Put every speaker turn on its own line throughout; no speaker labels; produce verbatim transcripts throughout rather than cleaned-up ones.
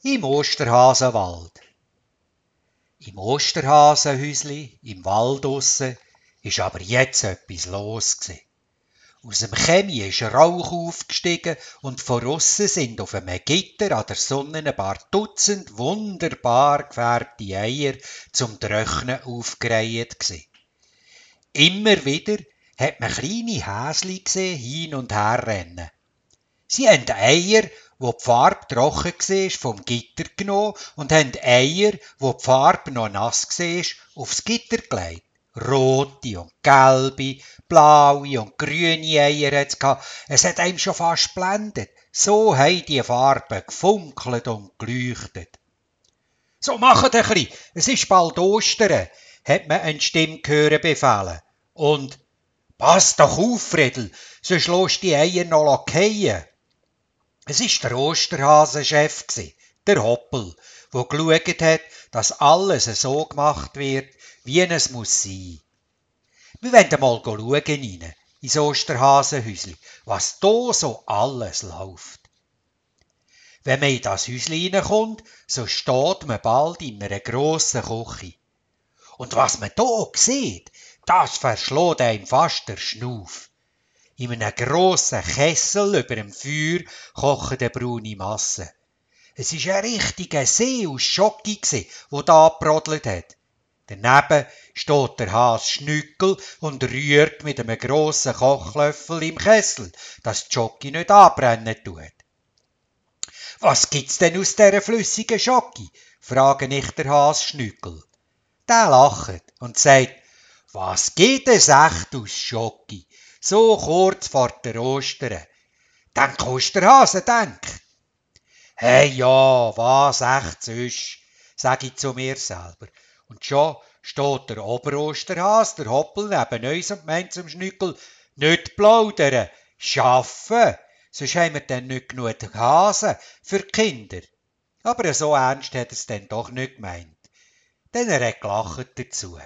Im Osterhasenwald. Im Osterhasenhäusli, im Wald draussen, ist aber jetzt etwas los gsi. Aus dem Chemie ist Rauch aufgestiegen und von aussen sind auf einem Gitter an der Sonne ein paar Dutzend wunderbar gefärbte Eier zum Trocknen aufgereiht gsi. Immer wieder hat man kleine Häsli gesehen hin und her rennen. Sie haben Eier, wo die Farbe trocken war, vom Gitter genommen und haben Eier, wo die Farbe noch nass war, aufs Gitter gelegt. Rote und gelbe, blaue und grüne Eier hat es gehabt. Es hat einem schon fast geblendet. So haben die Farben gefunkelt und geleuchtet. «So, machet ein bisschen, es ist bald Ostern», hat man eine Stimme hören befehlen. Und «Pass doch auf, Friedel, sonst lässt die Eier noch fallen». Es war der Osterhasenchef, der Hoppel, der geschaut hat, dass alles so gemacht wird, wie es muss sein. Wir wollen mal schauen rein, ins Osterhasenhäusli, was da so alles läuft. Wenn man in das Häusli reinkommt, so steht man bald in einer grossen Küche. Und was man da sieht, das verschlägt einem fast der Schnauf. In einem grossen Kessel über dem Feuer kocht eine braune Masse. Es war ein richtiger See aus Schoki, der da gebrodelt hat. Daneben steht der Has Schnückel und rührt mit einem grossen Kochlöffel im Kessel, dass die Schoki nicht anbrennen tut. «Was gibt's denn aus dieser flüssigen Schoki?» frage ich der Has Schnückel. Der lacht und sagt: «Was gibt es echt aus Schoki? So kurz vor der Ostern. Denk, Osterhase, denk!» «Hey, ja, was echt sonst?» sage ich zu mir selber. Und schon steht der Oberosterhase, der Hoppel, neben uns und meint zum Schnückel: «Nicht plaudern, schaffen, sonst haben wir dann nicht genug Hasen für die Kinder.» Aber so ernst hat er es dann doch nicht gemeint. Denn er hat gelacht dazu.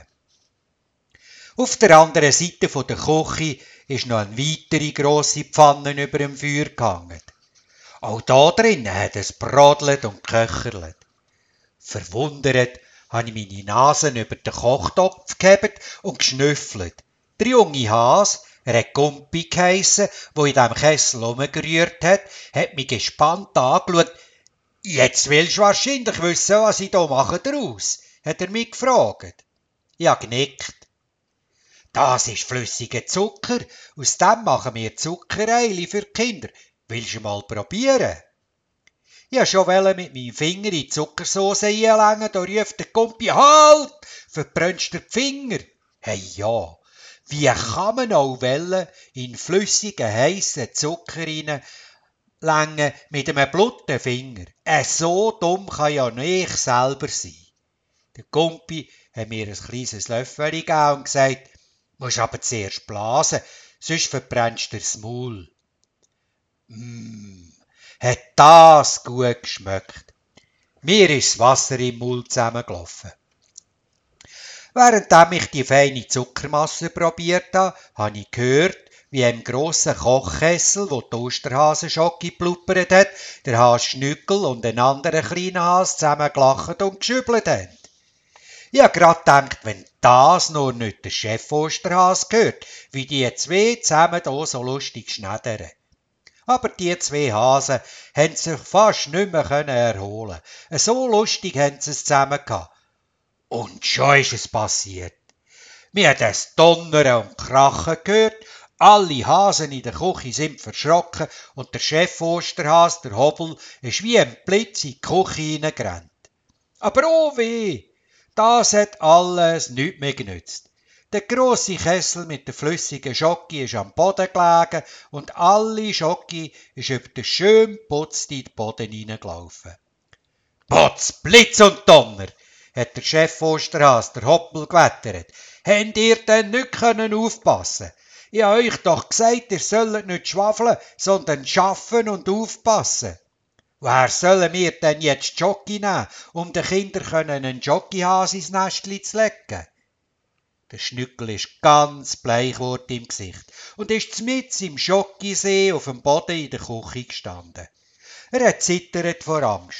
Auf der anderen Seite der Küche ist noch eine weitere grosse Pfanne über dem Feuer gehangen. Auch da drinnen hat es brodelt und geköcherlet. Verwundert habe ich meine Nase über den Kochtopf gehebt und geschnüffelt. Der junge Has, er hat Gumpi geheissen, der in diesem Kessel rumgerührt hat, hat mich gespannt angeschaut. «Jetzt willst du wahrscheinlich wissen, was ich hier mache daraus?» hat er mich gefragt. Ich habe genickt. «Das ist flüssiger Zucker, aus dem machen wir Zuckereili für die Kinder. Willst du mal probieren?» Ich wollte schon mit meinem Finger in die Zuckersauce einlängen, da ruft der Gumpi: «Halt! Verbrennst du die Finger?» Hey ja, wie kann man auch wollen, in flüssigen, heissen Zucker reinlängen mit einem blutigen Finger? Äh, so dumm kann ja nicht ich selber sein. Der Gumpi hat mir ein kleines Löffel gegeben und gesagt: «Musst aber zuerst blasen, sonst verbrennst du das Maul.» Mmm, hat das gut geschmeckt. Mir ist das Wasser im Mund zusammengelaufen. Während ich die feine Zuckermasse probiert habe, habe ich gehört, wie im grossen Kochkessel, wo die Osterhasenschocke blubbert hat, der Has Schnückel und ein anderer kleiner Has zusammen gelacht und geschüttelt haben. Ich habe gerade gedacht, wenn das nur nicht der Chef Osterhas gehört, wie die zwei zusammen hier so lustig schneidern. Aber die zwei Hasen haben sich fast nicht mehr erholen können. So lustig haben sie es zusammen gehabt. Und schon ist es passiert. Wir haben das Donnern und Krachen gehört, alle Hasen in der Küche sind verschrocken und der Chef Osterhas, der Hobel, ist wie ein Blitz in die Küche hineingerannt. Aber oh weh, das hat alles nichts mehr genützt. Der grosse Kessel mit der flüssigen Schoki ist am Boden gelegen und alle Schoki ist über den schön geputzten Boden hineingelaufen. «Potz, Blitz und Donner!» hat der Chef Osterhas, der Hoppel, gewettert. «Habt ihr denn nicht können aufpassen? Ich habe euch doch gesagt, ihr sollt nicht schwafeln, sondern schaffen und aufpassen.» «Woher sollen wir denn jetzt Schoki nehmen, um den Kindern einen Schokihase ins Nestli zu legen?» Der Schnückel ist ganz bleich geworden im Gesicht und ist mitten im Schokisee auf dem Boden in der Küche gestanden. Er hat zittert vor Angst.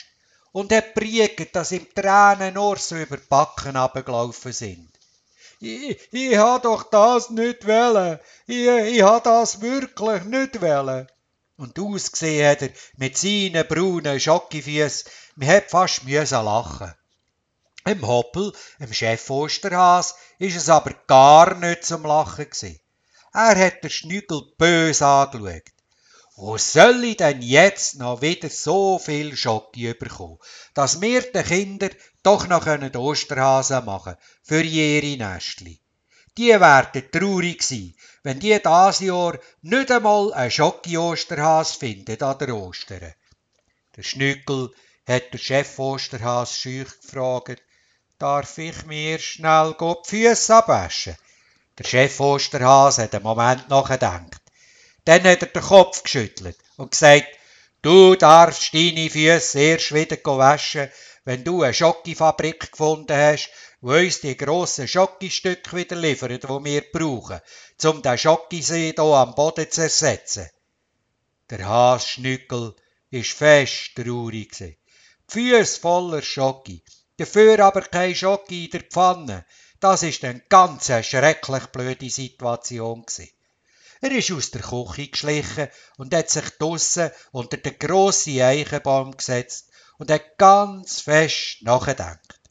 und hat briegt, dass ihm Tränen nur so über die Backen runtergelaufen sind. Ich, ich ha doch das nicht wollen. Ich, ich ha das wirklich nicht wollen. Und ausgesehen hat er mit seinen braunen Schokifüssen, man hat fast müssen lachen. Im Hoppel, im Chef Osterhas, ist es aber gar nicht zum Lachen gsi. Er hat den Schnügel bös angeschaut. Wo soll ich denn jetzt noch wieder so viel Schoki bekommen, dass wir den Kindern doch noch den Osterhasen machen für ihre Nestli? Die werden traurig sein, wenn die dieses Jahr nicht einmal einen Schoki-Osterhas finden an der Ostern. Der Schnückel hat der Chef Osterhas schüch gefragt, darf ich mir schnell die Füsse abwaschen? Der Chef Osterhas hat einen Moment nachgedacht. Dann hat er den Kopf geschüttelt und gesagt, du darfst deine Füsse erst wieder waschen, wenn du eine Schokifabrik gefunden hast, die uns die grossen Schokistücke wieder liefert, die wir brauchen, um den Schokisee hier am Boden zu ersetzen. Der Hasschnückel war fest traurig. Die Füsse voller Schoki, dafür aber kein Schoki in der Pfanne. Das war eine ganz schrecklich blöde Situation. Er ist aus der Küche geschlichen und hat sich draussen unter den grossen Eichenbaum gesetzt und hat ganz fest nachgedacht.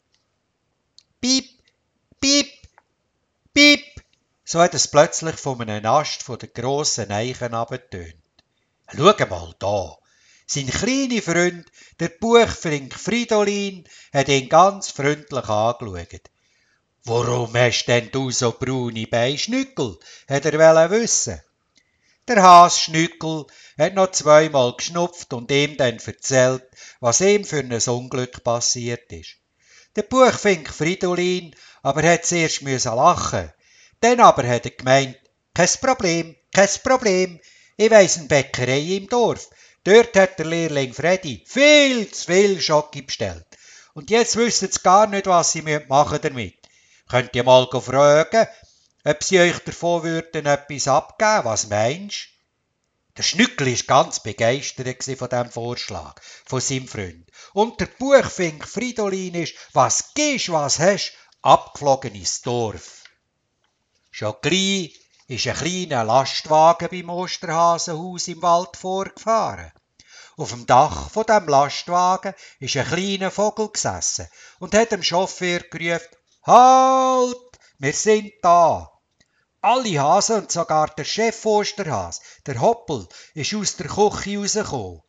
Piep, piep, piep, so hat es plötzlich von einem Ast von den grossen Eichen abgetönt. Schau mal da. Sein kleiner Freund, der Buchfink Fridolin, hat ihn ganz freundlich angeschaut. »Warum hast denn du so braune Beine, Schnückel?« hat er wollen wissen. Der Has Schnückel hat noch zweimal geschnupft und ihm dann erzählt, was ihm für ein Unglück passiert ist. Der Buchfink Fridolin aber hat zuerst müssen lachen. Dann aber hat er gemeint, kein Problem, kein Problem, ich weiss eine Bäckerei im Dorf. Dort hat der Lehrling Freddy viel zu viel Schoki bestellt. Und jetzt wissen sie gar nicht, was sie machen damit. Könnt ihr mal fragen, ob sie euch davon würden etwas abgeben? Was meinst du? Der Schnückel war ganz begeistert von diesem Vorschlag von seinem Freund. Und der Buchfink Fridolin ist, was gibst, was hast, abgeflogen ins Dorf. Schon gleich ist ein kleiner Lastwagen beim Osterhasenhaus im Wald vorgefahren. Auf dem Dach von dem Lastwagen ist ein kleiner Vogel gesessen und hat dem Chauffeur gerufen, »Halt, wir sind da!« Alle Hasen und sogar der Chef Osterhas, der Hoppel, ist aus der Küche rausgekommen.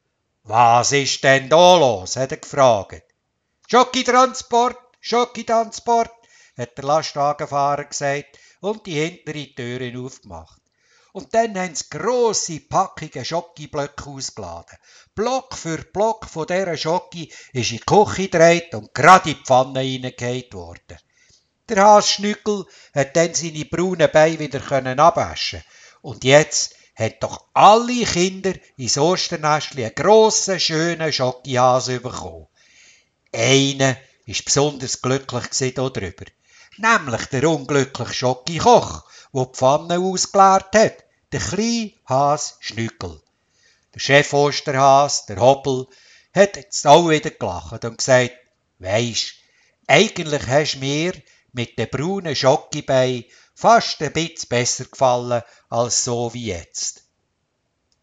»Was ist denn da los?« hat er gefragt. »Schokitransport, Schokitransport«, hat der Lastwagenfahrer gesagt und die hintere Türe aufgemacht. Und dann haben sie grosse Packungen Schokiblöcke ausgeladen. Block für Block von dieser Schoki ist in die Küche gedreht und gerade in die Pfanne hineingehauen worden. Der Hasschnückel hat dann seine braunen Beine wieder abwaschen. Und jetzt haben doch alle Kinder ins Osternestli einen grossen, schönen Schokihase bekommen. Einer war besonders glücklich darüber. Nämlich der unglückliche Schokikoch, der die Pfanne ausgeleert hat, der kleine Has Schnückel. Der Chef Osterhas, der Hoppel, hat jetzt auch wieder gelacht und gesagt, weisst, eigentlich hast du mir mit den braunen Schokibeinen fast ein bisschen besser gefallen als so wie jetzt.